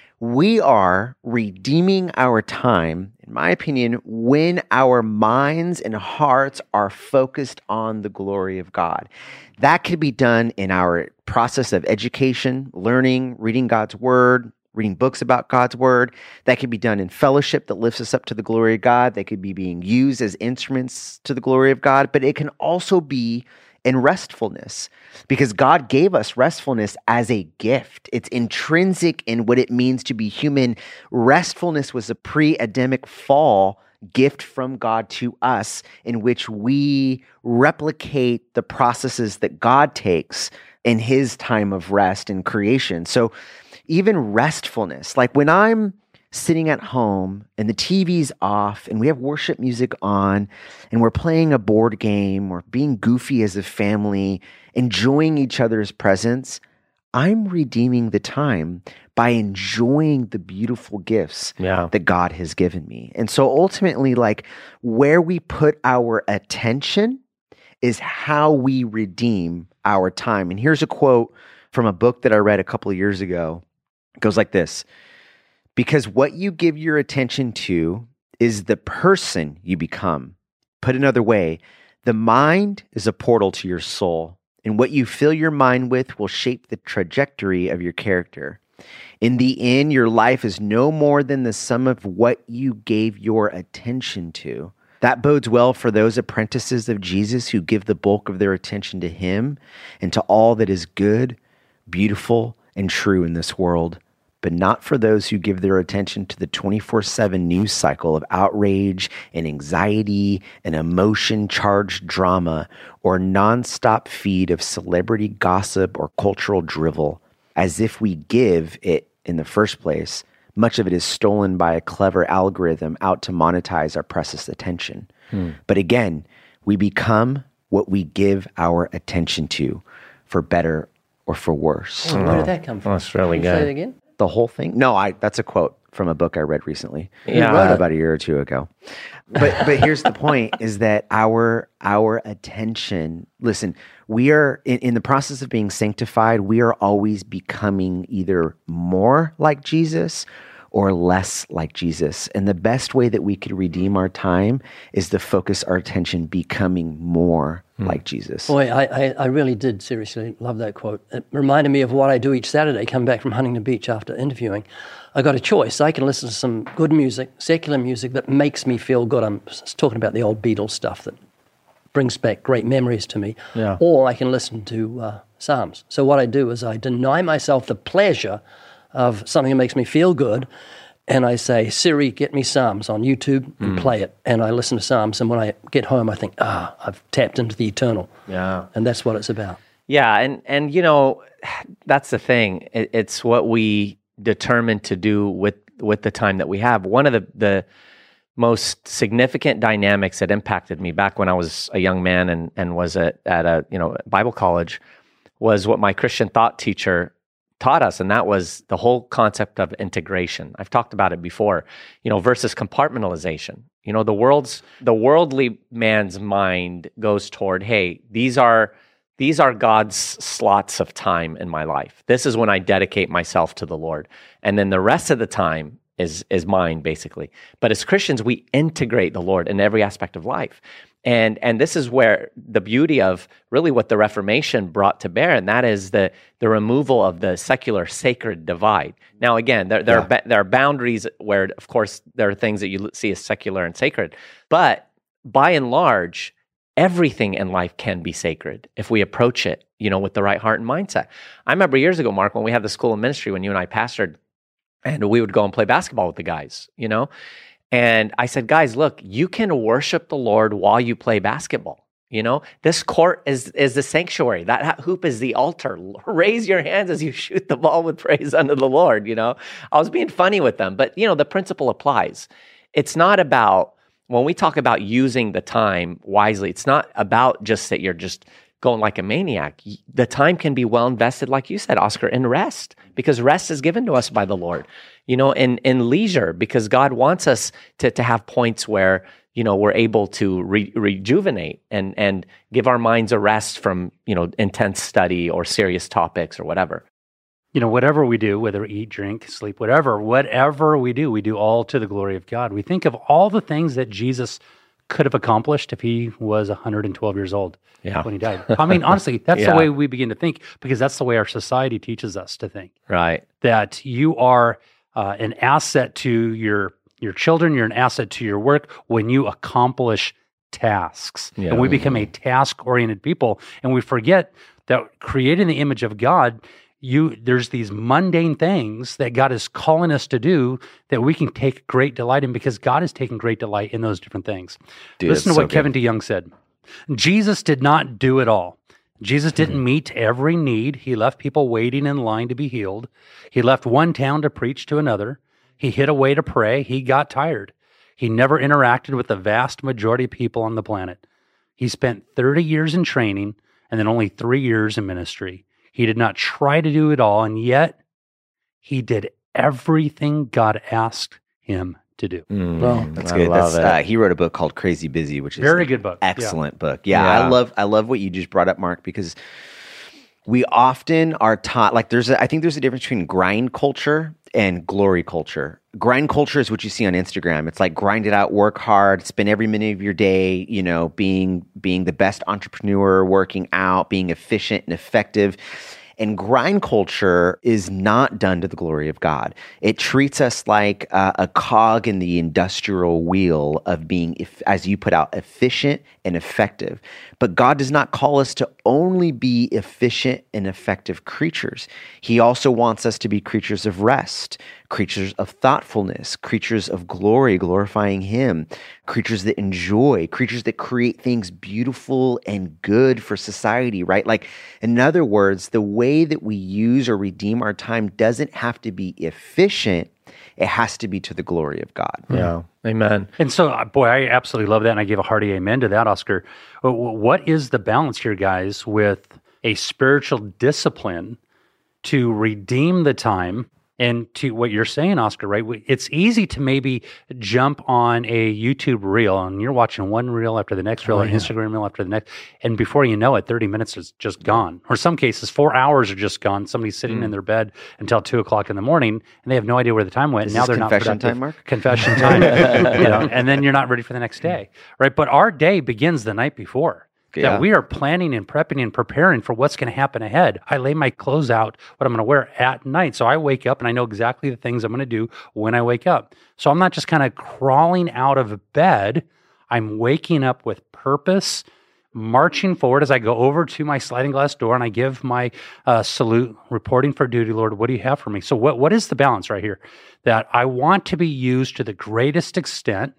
We are redeeming our time, in my opinion, when our minds and hearts are focused on the glory of God. That can be done in our process of education, learning, reading God's word, reading books about God's word. That can be done in fellowship that lifts us up to the glory of God. They could be being used as instruments to the glory of God, but it can also be in restfulness, because God gave us restfulness as a gift. It's intrinsic in what it means to be human. Restfulness was a pre-Adamic fall gift from God to us, in which we replicate the processes that God takes in his time of rest and creation. So even restfulness, like when I'm sitting at home and the T V's off and we have worship music on and we're playing a board game or being goofy as a family, enjoying each other's presence, I'm redeeming the time by enjoying the beautiful gifts yeah. that God has given me. And so ultimately, like where we put our attention is how we redeem our time. And here's a quote from a book that I read a couple of years ago. It goes like this: because what you give your attention to is the person you become. Put another way, the mind is a portal to your soul, and what you fill your mind with will shape the trajectory of your character. In the end, your life is no more than the sum of what you gave your attention to. That bodes well for those apprentices of Jesus who give the bulk of their attention to him and to all that is good, beautiful, and true in this world, but not for those who give their attention to the twenty-four seven news cycle of outrage and anxiety and emotion-charged drama, or nonstop feed of celebrity gossip or cultural drivel. As if we give it in the first place, much of it is stolen by a clever algorithm out to monetize our precious attention. Hmm. But again, we become what we give our attention to, for better or for worse. Oh, where did that come from? Oh, that's really Can you good. say it again? The whole thing? No, I. That's a quote from a book I read recently. Yeah. Uh, about a year or two ago. But but here's the point: is that our our attention. Listen, we are in, in the process of being sanctified. We are always becoming either more like Jesus or less like Jesus. And the best way that we could redeem our time is to focus our attention becoming more hmm. like Jesus. Boy, I, I, I really did seriously love that quote. It reminded me of what I do each Saturday, come back from Huntington Beach after interviewing. I got a choice. I can listen to some good music, secular music that makes me feel good. I'm talking about the old Beatles stuff that brings back great memories to me. Yeah. Or I can listen to uh, Psalms. So what I do is I deny myself the pleasure of something that makes me feel good, and I say, Siri, get me Psalms on YouTube and mm. play it. And I listen to Psalms, and when I get home, I think, ah, I've tapped into the eternal. Yeah. And that's what it's about. Yeah, and, and you know, that's the thing. It, it's what we determine to do with, with the time that we have. One of the, the most significant dynamics that impacted me back when I was a young man and, and was at, at a you know Bible college was what my Christian thought teacher taught us, and that was the whole concept of integration. I've talked about it before, you know, versus compartmentalization. You know, the world's the worldly man's mind goes toward, hey, these are these are God's slots of time in my life. This is when I dedicate myself to the Lord, and then the rest of the time is is mine, basically. But as Christians, we integrate the Lord in every aspect of life. And and this is where the beauty of really what the Reformation brought to bear, and that is the the removal of the secular sacred divide. Now, again, there there, yeah. are, ba- there are boundaries where, of course, there are things that you see as secular and sacred. But by and large, everything in life can be sacred if we approach it, you know, with the right heart and mindset. I remember years ago, Mark, when we had the School of Ministry, when you and I pastored, and we would go and play basketball with the guys, you know. And I said, guys, look, you can worship the Lord while you play basketball. You know, this court is is the sanctuary. That hoop is the altar. Raise your hands as you shoot the ball with praise unto the Lord. You know, I was being funny with them, but you know, the principle applies. It's not about, when we talk about using the time wisely, it's not about just that you're just going like a maniac. The time can be well invested, like you said, Oscar, in rest, because rest is given to us by the Lord. You know, in, in leisure, because God wants us to, to have points where, you know, we're able to re- rejuvenate and, and give our minds a rest from, you know, intense study or serious topics or whatever. You know, whatever we do, whether eat, drink, sleep, whatever, whatever we do, we do all to the glory of God. We think of all the things that Jesus could have accomplished if he was one hundred twelve years old yeah. when he died. I mean, honestly, that's yeah. the way we begin to think, because that's the way our society teaches us to think. Right. That you are uh, an asset to your your children, you're an asset to your work when you accomplish tasks. Yeah. And we become a task-oriented people, and we forget that creating the image of God, You, there's these mundane things that God is calling us to do that we can take great delight in, because God is taking great delight in those different things. Dude, Listen to so what good. Kevin DeYoung said. Jesus did not do it all. Jesus didn't mm-hmm. meet every need. He left people waiting in line to be healed. He left one town to preach to another. He hid away to pray. He got tired. He never interacted with the vast majority of people on the planet. He spent thirty years in training and then only three years in ministry. He did not try to do it all, and yet he did everything God asked him to do. Mm, well, that's I good. That's, uh, he wrote a book called Crazy Busy, which is very good book. Excellent yeah. book. Yeah, yeah, I love I love what you just brought up, Mark, because we often are taught, like there's a, I think there's a difference between grind culture and glory culture. Grind culture is what you see on Instagram. It's like grind it out, work hard, spend every minute of your day, you know, being being the best entrepreneur, working out, being efficient and effective. And grind culture is not done to the glory of God. It treats us like uh, a cog in the industrial wheel of being, if, as you put out, efficient and effective. But God does not call us to only be efficient and effective creatures. He also wants us to be creatures of rest, creatures of thoughtfulness, creatures of glory, glorifying Him, creatures that enjoy, creatures that create things beautiful and good for society, right? Like, in other words, the way that we use or redeem our time doesn't have to be efficient. It has to be to the glory of God. Yeah. Amen. And so, boy, I absolutely love that, and I give a hearty amen to that, Oscar. What is the balance here, guys, with a spiritual discipline to redeem the time? And to what you're saying, Oscar, right? It's easy to maybe jump on a YouTube reel, and you're watching one reel after the next reel, oh, or an yeah. Instagram reel after the next, and before you know it, thirty minutes is just gone. Or some cases, four hours are just gone. Somebody's sitting mm. in their bed until two o'clock in the morning, and they have no idea where the time went. Is and now this they're confession not productive. Time, Mark? Confession time, you know, and then you're not ready for the next day, right? But our day begins the night before. Yeah. That we are planning and prepping and preparing for what's going to happen ahead. I lay my clothes out, what I'm going to wear at night. So I wake up and I know exactly the things I'm going to do when I wake up. So I'm not just kind of crawling out of bed. I'm waking up with purpose, marching forward as I go over to my sliding glass door and I give my uh, salute, reporting for duty. Lord, what do you have for me? So what what is the balance right here? That I want to be used to the greatest extent.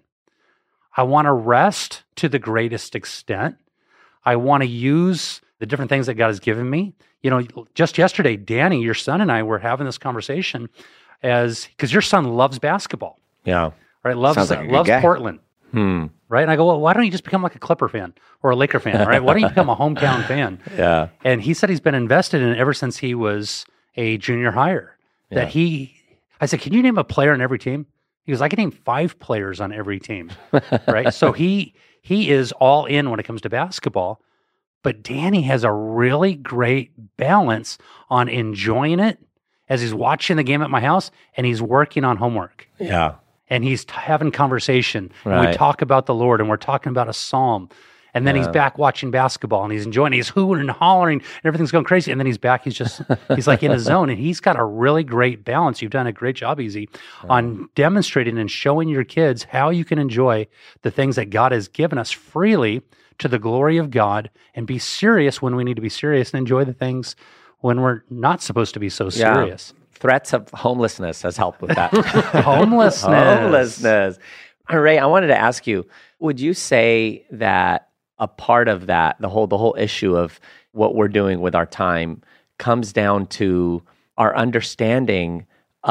I want to rest to the greatest extent. I want to use the different things that God has given me. You know, just yesterday, Danny, your son, and I were having this conversation as, because your son loves basketball. Yeah. Right? Loves, Sounds like a good loves guy. Portland. Hmm. Right? And I go, well, why don't you just become like a Clipper fan or a Laker fan? Right? Why don't you become a hometown fan? Yeah. And he said he's been invested in it ever since he was a junior hire. Yeah. That he, I said, can you name a player on every team? He goes, I can name five players on every team. Right? So he, He is all in when it comes to basketball, but Danny has a really great balance on enjoying it as he's watching the game at my house, and he's working on homework. Yeah. And he's t- having conversation. And Right. we talk about the Lord, and we're talking about a psalm. And then he's back watching basketball, and he's enjoying it. He's hooting and hollering, and everything's going crazy. And then he's back. He's just, he's like in his zone. And he's got a really great balance. You've done a great job, Easy, on demonstrating and showing your kids how you can enjoy the things that God has given us freely to the glory of God, and be serious when we need to be serious, and enjoy the things when we're not supposed to be so Yeah. serious. Threats of homelessness has helped with that. Homelessness. Homelessness. Ray, I wanted to ask you, would you say that a part of that, the whole the whole issue of what we're doing with our time, comes down to our understanding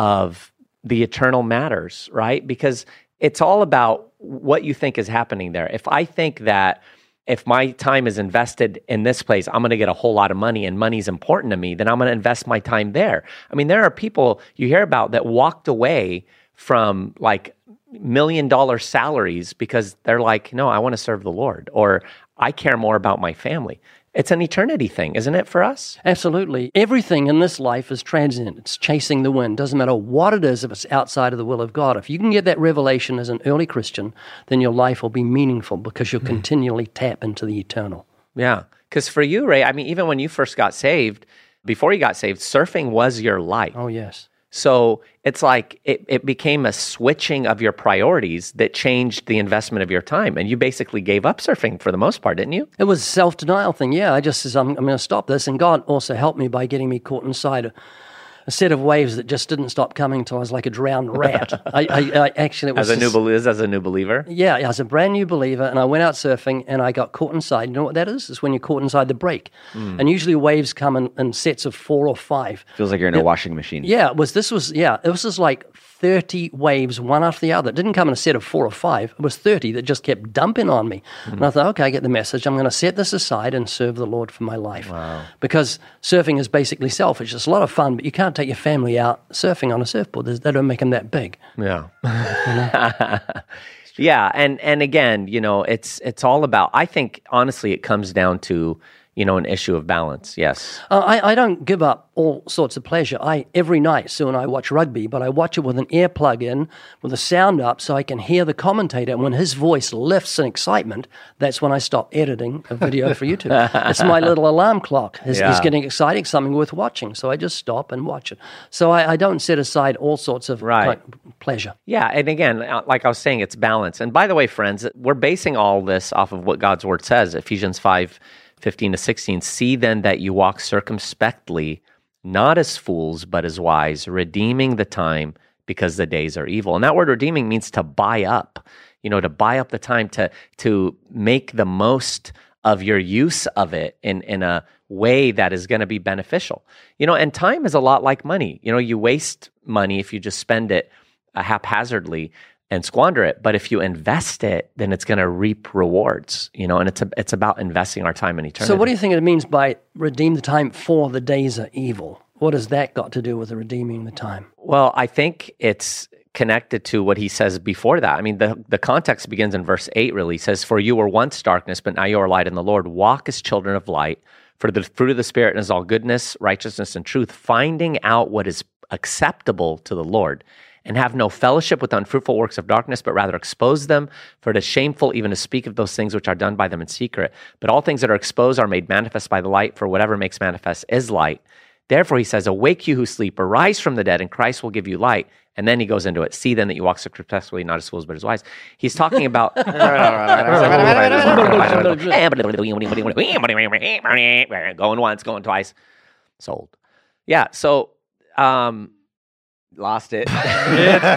of the eternal matters, right? Because it's all about what you think is happening there. If I think that if my time is invested in this place, I'm going to get a whole lot of money, and money's important to me, then I'm going to invest my time there. I mean, there are people you hear about that walked away from like million dollar salaries because they're like, no, I want to serve the Lord, or I care more about my family. It's an eternity thing, isn't it, for us? Absolutely. Everything in this life is transient. It's chasing the wind. Doesn't matter what it is if it's outside of the will of God. If you can get that revelation as an early Christian, then your life will be meaningful because you'll continually tap into the eternal. Yeah. Because for you, Ray, I mean, even when you first got saved, before you got saved, surfing was your life. Oh, yes. So it's like it, it became a switching of your priorities that changed the investment of your time. And you basically gave up surfing for the most part, didn't you? It was a self-denial thing. Yeah, I just said, I'm, I'm going to stop this. And God also helped me by getting me caught inside a, a set of waves that just didn't stop coming until I was like a drowned rat. I, I, I actually, it was As a new just- believer, as a new believer. Yeah, I was a brand new believer, and I went out surfing, and I got caught inside. You know what that is? It's when you're caught inside the break. And usually waves come in, in sets of four or five. Feels like you're in a washing machine. Yeah, it was this was yeah, it was just like thirty waves, one after the other. It didn't come in a set of four or five. It was thirty that just kept dumping on me. Mm-hmm. And I thought, okay, I get the message. I'm going to set this aside and serve the Lord for my life. Wow. Because surfing is basically selfish. It's a lot of fun, but you can't take your family out surfing on a surfboard. There's- They don't make them that big. Yeah. Yeah, and and again, you know, it's it's all about, I think honestly it comes down to, you know, an issue of balance. Yes. Uh, I, I don't give up all sorts of pleasure. I every night, Sue and I watch rugby, but I watch it with an earplug in, with the sound up, so I can hear the commentator. And when his voice lifts in excitement, that's when I stop editing a video for YouTube. It's my little alarm clock. He's, Yeah. he's getting exciting, something worth watching. So I just stop and watch it. So I, I don't set aside all sorts of Right. like, pleasure. Yeah, and again, uh, like I was saying, it's balance. And by the way, friends, we're basing all this off of what God's word says, Ephesians five, fifteen to sixteen. See then that you walk circumspectly, not as fools, but as wise, redeeming the time because the days are evil. And that word redeeming means to buy up, you know, to buy up the time, to to make the most of your use of it in, in a way that is going to be beneficial. You know, and time is a lot like money. You know, you waste money if you just spend it uh, haphazardly and squander it. But if you invest it, then it's going to reap rewards, you know, and it's a, it's about investing our time in eternity. So what do you think it means by redeem the time for the days are evil? What has that got to do with the redeeming the time? Well, I think it's connected to what he says before that. I mean, the, the context begins in verse eight, really. He says, for you were once darkness, but now you are light in the Lord. Walk as children of light, for the fruit of the Spirit is all goodness, righteousness, and truth, finding out what is acceptable to the Lord. And have no fellowship with unfruitful works of darkness, but rather expose them, for it is shameful even to speak of those things which are done by them in secret. But all things that are exposed are made manifest by the light, for whatever makes manifest is light. Therefore, he says, awake you who sleep, arise from the dead, and Christ will give you light. And then he goes into it. See then that you walk circumspectly, not as fools, but as wise. He's talking about... going once, going twice. Sold. Yeah, so... Um, Lost it. It's gone.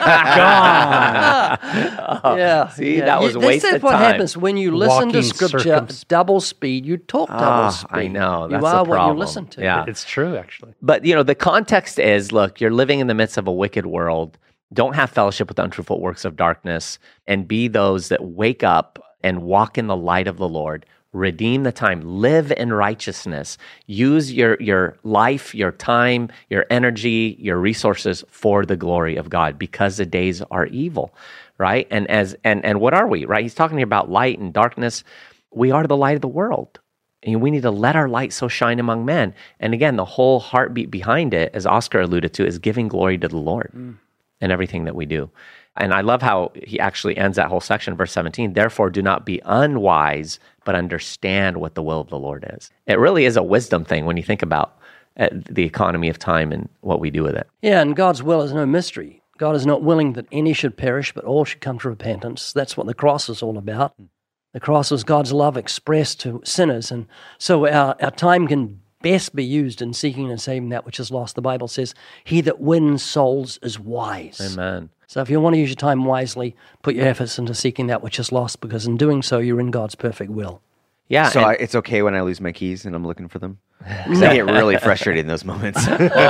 Yeah. See, yeah. that was Yeah, a waste That's of what time. happens when you listen to Walking scripture circums- double speed. You talk double Ah, speed. I know. That's you are the what problem. you listen to. Yeah. It's true, actually. But, you know, the context is, look, you're living in the midst of a wicked world. Don't have fellowship with the unfruitful works of darkness, and be those that wake up and walk in the light of the Lord. Redeem the time. Live in righteousness. Use your, your life, your time, your energy, your resources for the glory of God, because the days are evil, right? And as and and what are we, right? He's talking here about light and darkness. We are the light of the world. And we need to let our light so shine among men. And again, the whole heartbeat behind it, as Oscar alluded to, is giving glory to the Lord mm. in everything that we do. And I love how he actually ends that whole section, verse seventeen, therefore do not be unwise, but understand what the will of the Lord is. It really is a wisdom thing when you think about uh, the economy of time and what we do with it. Yeah, and God's will is no mystery. God is not willing that any should perish, but all should come to repentance. That's what the cross is all about. The cross is God's love expressed to sinners. And so our, our time can best be used in seeking and saving that which is lost. The Bible says, he that wins souls is wise. Amen. So if you want to use your time wisely, put your efforts into seeking that which is lost, because in doing so, you're in God's perfect will. Yeah. So and- I, it's okay when I lose my keys and I'm looking for them? Because I get really frustrated in those moments.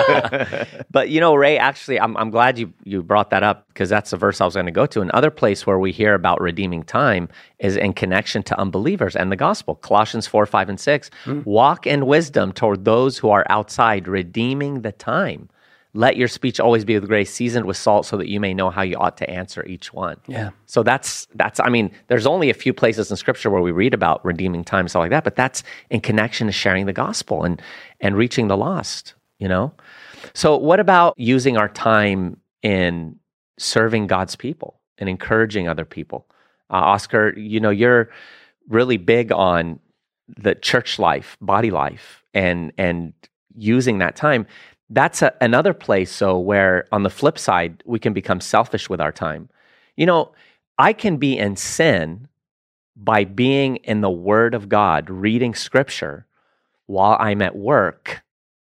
But you know, Ray, actually, I'm I'm glad you, you brought that up, because that's the verse I was going to go to. Another place where we hear about redeeming time is in connection to unbelievers and the gospel. Colossians four, five, and six. Mm. Walk in wisdom toward those who are outside, redeeming the time. Let your speech always be with grace, seasoned with salt, so that you may know how you ought to answer each one. Yeah. So that's, that's. I mean, there's only a few places in Scripture where we read about redeeming time and stuff like that, but that's in connection to sharing the gospel and, and reaching the lost, you know? So what about using our time in serving God's people and encouraging other people? Uh, Oscar, you know, you're really big on the church life, body life, and and using that time. That's a, another place, so where on the flip side, we can become selfish with our time. You know, I can be in sin by being in the Word of God, reading Scripture, while I'm at work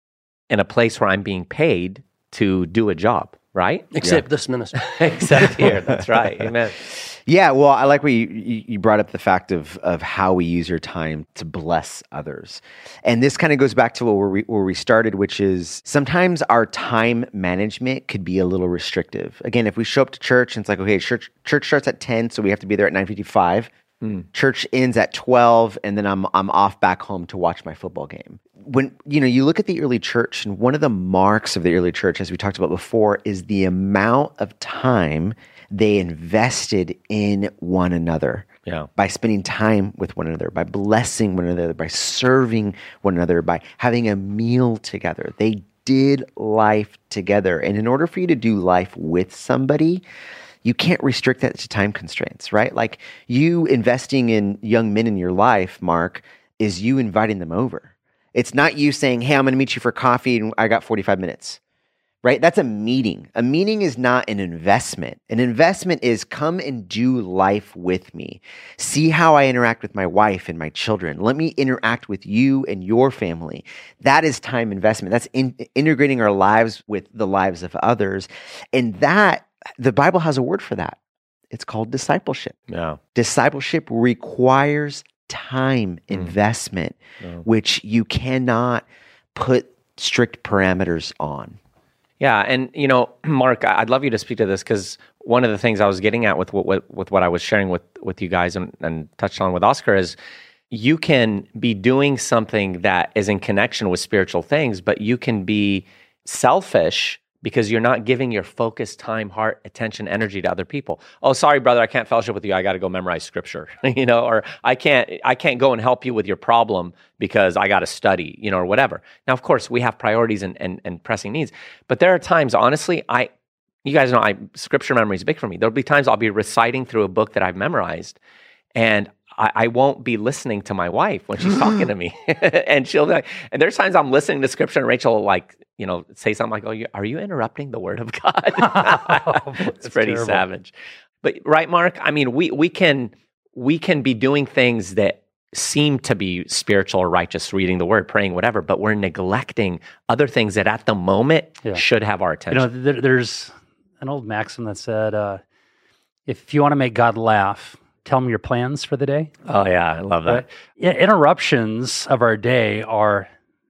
in a place where I'm being paid to do a job, right? Except yeah. this ministry. Except here, that's right. Amen. Yeah, well, I like what you, you brought up, the fact of of how we use your time to bless others. And this kind of goes back to where we, where we started, which is sometimes our time management could be a little restrictive. Again, if we show up to church and it's like, okay, church church starts at ten, so we have to be there at nine fifty-five. Mm. Church ends at twelve, and then I'm I'm off back home to watch my football game. When you know you look at the early church, and one of the marks of the early church, as we talked about before, is the amount of time they invested in one another. Yeah. By spending time with one another, by blessing one another, by serving one another, by having a meal together. They did life together. And in order for you to do life with somebody, you can't restrict that to time constraints, right? Like you investing in young men in your life, Mark, is you inviting them over. It's not you saying, hey, I'm going to meet you for coffee and I got forty-five minutes. Right? That's a meeting. A meeting is not an investment. An investment is come and do life with me. See how I interact with my wife and my children. Let me interact with you and your family. That is time investment. That's in, integrating our lives with the lives of others. And that, the Bible has a word for that. It's called discipleship. Yeah. Discipleship requires time mm. investment, yeah. which you cannot put strict parameters on. Yeah, and you know, Mark, I'd love you to speak to this, because one of the things I was getting at with what with what I was sharing with, with you guys and, and touched on with Oscar is you can be doing something that is in connection with spiritual things, but you can be selfish because you're not giving your focus, time, heart, attention, energy to other people. Oh, sorry, brother, I can't fellowship with you. I got to go memorize scripture, you know, or I can't, I can't go and help you with your problem because I got to study, you know, or whatever. Now, of course, we have priorities and, and, and pressing needs, but there are times, honestly, I, you guys know, I scripture memory is big for me. There'll be times I'll be reciting through a book that I've memorized, and I, I won't be listening to my wife when she's talking to me, and she'll be like, and there's times I'm listening to scripture and Rachel will like, you know, say something like, "Oh, you, are you interrupting the word of God?" oh, it's pretty terrible. Savage, but right, Mark. I mean, we we can we can be doing things that seem to be spiritual or righteous, reading the word, praying, whatever, but we're neglecting other things that at the moment yeah. should have our attention. You know, there, there's an old maxim that said, uh, "If you want to make God laugh, tell him your plans for the day." Oh yeah, I love that. Uh, interruptions of our day are,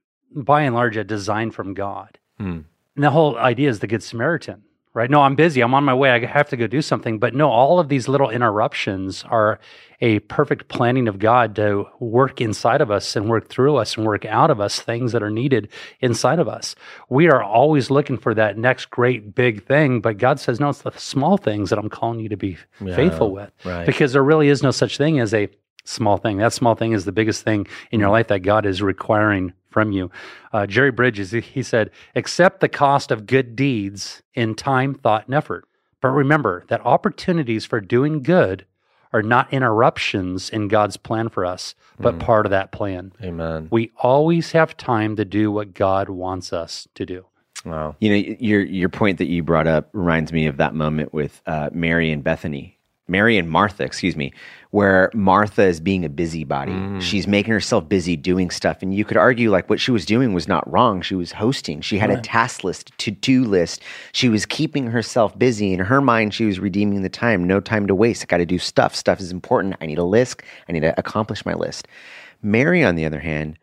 by and large, a design from God. Mm. And the whole idea is the Good Samaritan, right? No, I'm busy. I'm on my way. I have to go do something. But no, all of these little interruptions are a perfect planning of God to work inside of us and work through us and work out of us things that are needed inside of us. We are always looking for that next great big thing, but God says, no, it's the small things that I'm calling you to be yeah, faithful with. Right. Because there really is no such thing as a Small thing. That small thing is the biggest thing in your life that God is requiring from you. Uh, Jerry Bridges, he- he said, accept the cost of good deeds in time, thought, and effort. But remember that opportunities for doing good are not interruptions in God's plan for us, but part of that plan. Amen. We always have time to do what God wants us to do. Wow. You know, your your point that you brought up reminds me of that moment with uh, Mary and Bethany. Mary and Martha, excuse me, where Martha is being a busybody. Mm. She's making herself busy doing stuff. And you could argue like what she was doing was not wrong. She was hosting. She had right. a task list, to-do list. She was keeping herself busy. In her mind, she was redeeming the time. No time to waste. I got to do stuff. Stuff is important. I need a list. I need to accomplish my list. Mary, on the other hand,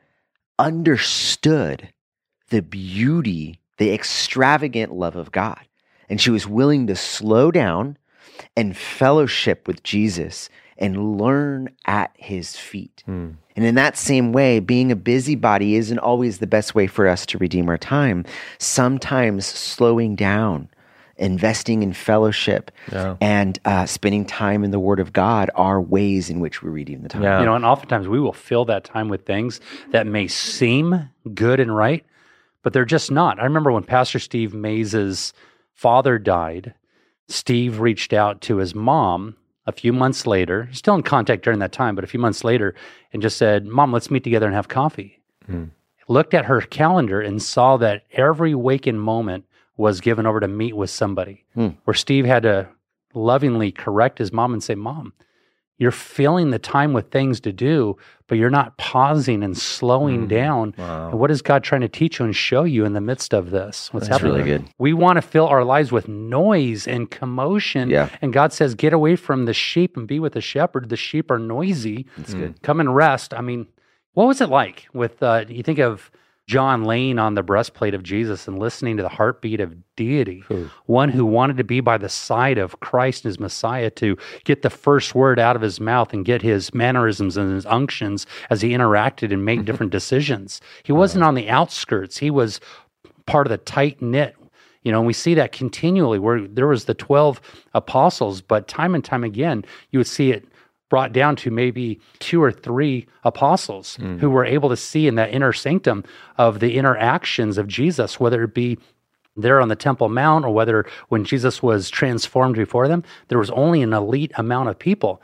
understood the beauty, the extravagant love of God. And she was willing to slow down and fellowship with Jesus and learn at his feet. Mm. And in that same way, being a busybody isn't always the best way for us to redeem our time. Sometimes slowing down, investing in fellowship, yeah. and uh, spending time in the Word of God are ways in which we redeem the time. Yeah. You know, and oftentimes we will fill that time with things that may seem good and right, but they're just not. I remember when Pastor Steve Mays' father died, Steve reached out to his mom a few months later, still in contact during that time, but a few months later, and just said, Mom, let's meet together and have coffee. Mm. Looked at her calendar and saw that every waking moment was given over to meet with somebody, mm. where Steve had to lovingly correct his mom and say, Mom, you're filling the time with things to do, but you're not pausing and slowing mm. down. Wow. And what is God trying to teach you and show you in the midst of this? What's That's happening? Really good. We want to fill our lives with noise and commotion. Yeah. And God says, get away from the sheep and be with the shepherd. The sheep are noisy. That's mm. good. Come and rest. I mean, what was it like with, uh, you think of John laying on the breastplate of Jesus and listening to the heartbeat of deity, Ooh. One who wanted to be by the side of Christ and his Messiah to get the first word out of his mouth and get his mannerisms and his unctions as he interacted and made different decisions. He wasn't on the outskirts. He was part of the tight-knit. You know, and we see that continually where there was the twelve apostles, but time and time again, you would see it brought down to maybe two or three apostles mm. who were able to see in that inner sanctum of the interactions of Jesus, whether it be there on the Temple Mount or whether when Jesus was transformed before them, there was only an elite amount of people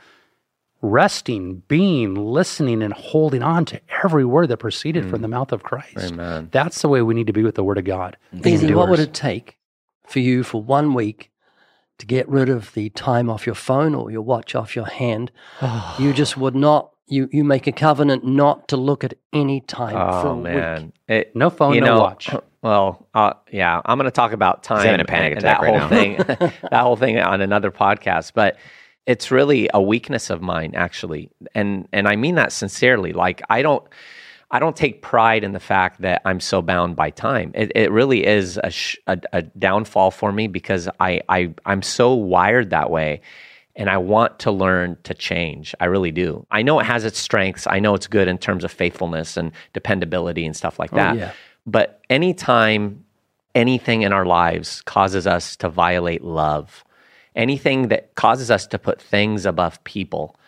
resting, being, listening, and holding on to every word that proceeded mm. from the mouth of Christ. Amen. That's the way we need to be with the Word of God. Easy, what would it take for you for one week to get rid of the time off your phone or your watch off your hand? You just would not, you, you make a covenant not to look at any time oh, for a man. week. It, no phone, you no know, watch. Well, uh, yeah, I'm going to talk about time. He's having a panic and, attack and that right whole now. thing, that whole thing on another podcast, but it's really a weakness of mine, actually. And, and I mean that sincerely. Like, I don't, I don't take pride in the fact that I'm so bound by time. It, it really is a, sh- a, a downfall for me because I, I, I'm so wired that way, and I want to learn to change. I really do. I know it has its strengths. I know it's good in terms of faithfulness and dependability and stuff like that. Oh, yeah. But anytime anything in our lives causes us to violate love, anything that causes us to put things above people,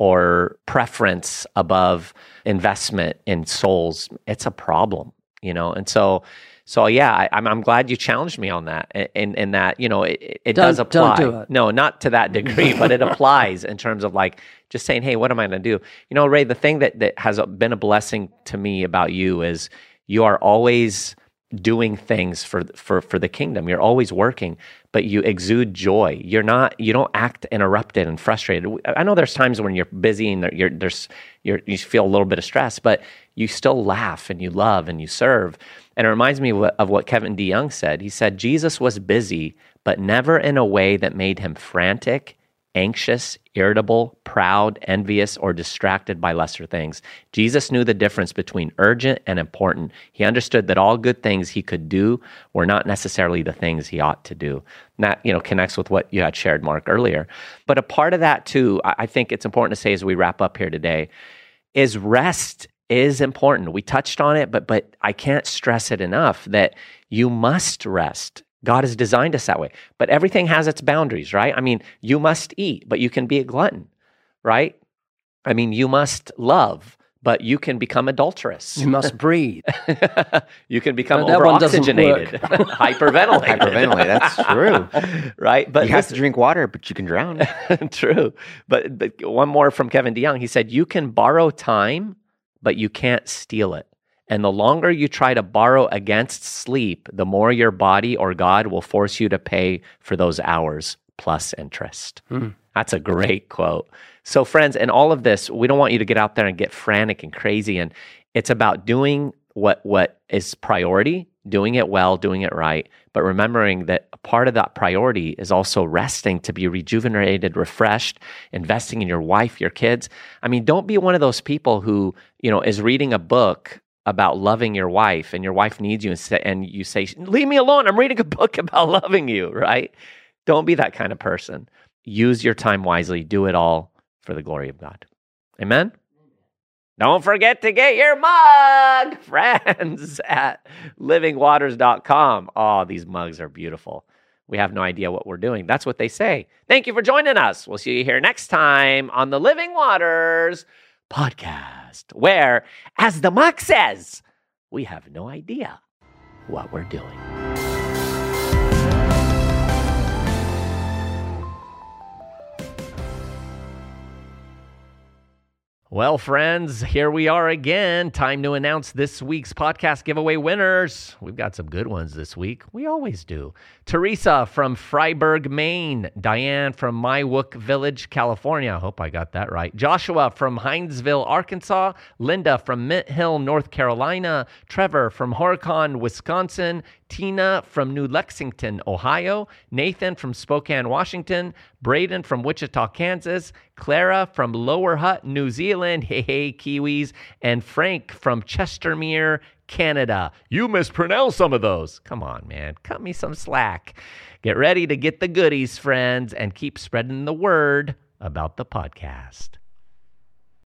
or preference above investment in souls, it's a problem, you know? And so, so yeah, I, I'm, I'm glad you challenged me on that. And, and that, you know, it, it does apply. Don't do it. No, not to that degree, but it applies in terms of like, just saying, hey, what am I going to do? You know, Ray, the thing that, that has been a blessing to me about you is you are always doing things for, for, for the kingdom. You're always working, but you exude joy. You're not, you don't act interrupted and frustrated. I know there's times when you're busy and you're, there's, you're, you feel a little bit of stress, but you still laugh and you love and you serve. And it reminds me of what, of what Kevin DeYoung said. He said, Jesus was busy, but never in a way that made him frantic, anxious, irritable, proud, envious, or distracted by lesser things. Jesus knew the difference between urgent and important. He understood that all good things he could do were not necessarily the things he ought to do. And that, you know, connects with what you had shared, Mark, earlier. But a part of that too, I think it's important to say as we wrap up here today, is rest is important. We touched on it, but but I can't stress it enough that you must rest. God has designed us that way. But everything has its boundaries, right? I mean, you must eat, but you can be a glutton, right? I mean, you must love, but you can become adulterous. You must breathe. You can become But that one doesn't over-oxygenated, hyperventilated. Hyperventilate. That's true. Right? But You have listen- to drink water, but you can drown. True. But, but one more from Kevin DeYoung. He said, you can borrow time, but you can't steal it. And the longer you try to borrow against sleep, the more your body or God will force you to pay for those hours plus interest. Mm. That's a great quote. So friends, in all of this, we don't want you to get out there and get frantic and crazy. And it's about doing what what is priority, doing it well, doing it right, but remembering that a part of that priority is also resting to be rejuvenated, refreshed, investing in your wife, your kids. I mean, don't be one of those people who, you know, is reading a book about loving your wife and your wife needs you and, say, and you say, leave me alone, I'm reading a book about loving you, right? Don't be that kind of person. Use your time wisely. Do it all for the glory of God. Amen? Don't forget to get your mug, friends, at living waters dot com. Oh, these mugs are beautiful. We have no idea what we're doing. That's what they say. Thank you for joining us. We'll see you here next time on the Living Waters podcast, where, as the mug says, we have no idea what we're doing. Well, friends, here we are again. Time to announce this week's podcast giveaway winners. We've got some good ones this week. We always do. Teresa from Freiburg, Maine. Diane from Mywook Village, California. I hope I got that right. Joshua from Hinesville, Arkansas. Linda from Mint Hill, North Carolina. Trevor from Horicon, Wisconsin. Tina from New Lexington, Ohio. Nathan from Spokane, Washington. Braden from Wichita, Kansas. Clara from Lower Hutt, New Zealand. Hey, hey, Kiwis. And Frank from Chestermere, Canada. You mispronounced some of those. Come on, man. Cut me some slack. Get ready to get the goodies, friends, and keep spreading the word about the podcast.